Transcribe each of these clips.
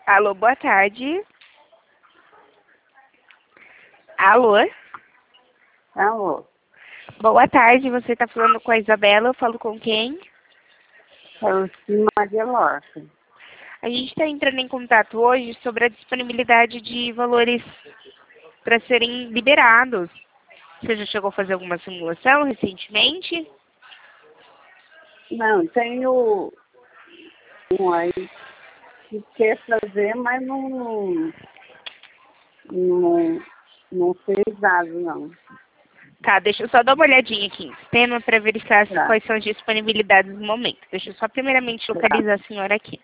Alô, boa tarde. Alô? Alô, Boa tarde, você está falando com a Isabela, eu falo com quem? eu sou Maria Lorca. A gente está entrando em contato hoje sobre a disponibilidade de valores para serem liberados. Você já chegou a fazer alguma simulação recentemente? Não, tenho um aí que quer fazer, mas não fez nada, não. Tá, deixa eu só dar uma olhadinha aqui em sistema para verificar Tá, quais são as disponibilidades no momento. Deixa eu só primeiramente tá, localizar a senhora aqui.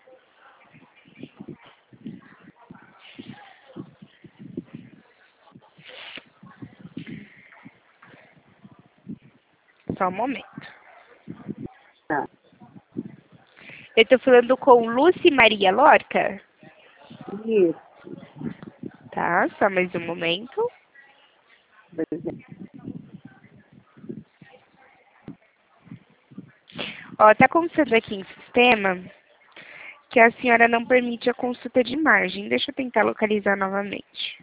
Só um momento. tá. Eu estou falando com Lúcia Maria Lorca? Isso, Tá, só mais um momento. por exemplo. Ó, tá constando aqui em sistema que a senhora não permite a consulta de margem. Deixa eu tentar localizar novamente.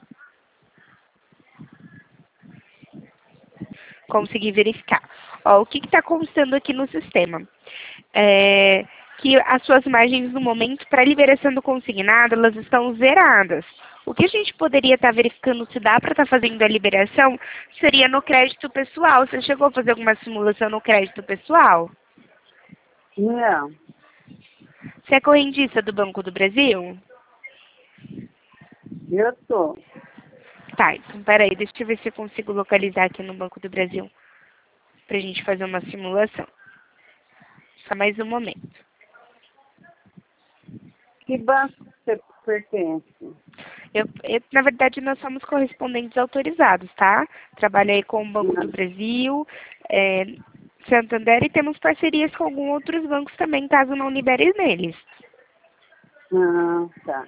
Consegui verificar. Ó, o que está constando aqui no sistema? Que as suas margens no momento para liberação do consignado, elas estão zeradas. O que a gente poderia estar verificando se dá para estar fazendo a liberação seria no crédito pessoal. Você chegou a fazer alguma simulação no crédito pessoal? Não, Você é correntista do Banco do Brasil? eu tô. Tá, então peraí, deixa eu ver se eu consigo localizar aqui no Banco do Brasil pra gente fazer uma simulação. Só mais um momento. Que banco você pertence? Na verdade, nós somos correspondentes autorizados, tá? Trabalho aí com o Banco do Não. Brasil, Santander e temos parcerias com alguns outros bancos também, caso não libere neles. Ah, tá.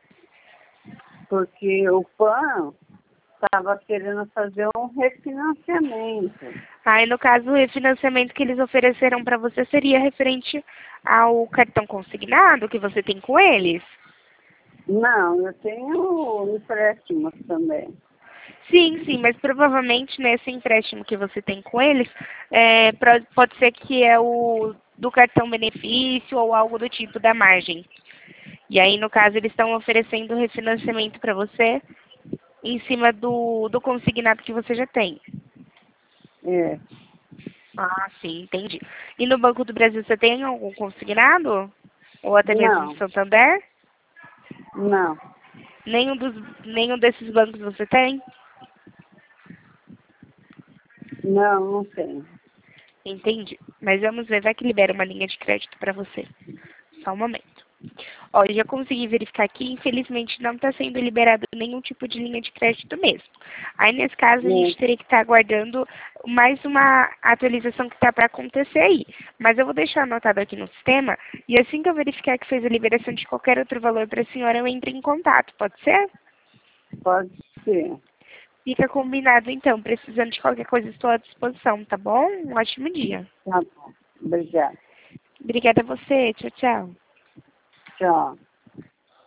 Porque o PAN estava querendo fazer um refinanciamento. Aí, no caso, o refinanciamento que eles ofereceram para você seria referente ao cartão consignado que você tem com eles? Não, eu tenho empréstimos também. Sim, sim, mas provavelmente nesse empréstimo que você tem com eles, pode ser que é o do cartão benefício ou algo do tipo da margem. E aí, no caso, eles estão oferecendo refinanciamento para você em cima do consignado que você já tem. É. Ah, sim, entendi. E no Banco do Brasil você tem algum consignado? Ou até mesmo no Não, Santander? não, Nenhum desses bancos você tem? não tem. Entendi. Mas vamos ver, vai que libera uma linha de crédito para você. Só um momento. Ó, eu já consegui verificar aqui, infelizmente não está sendo liberado nenhum tipo de linha de crédito mesmo. Aí, nesse caso, a É. gente teria que estar aguardando mais uma atualização que está para acontecer aí. Mas eu vou deixar anotado aqui no sistema, e assim que eu verificar que fez a liberação de qualquer outro valor para a senhora, eu entro em contato, pode ser? Pode ser. Fica combinado, então. Precisando de qualquer coisa, estou à disposição, tá bom? Um ótimo dia. Tá bom. Obrigada. Obrigada a você. Tchau, tchau. Tchau.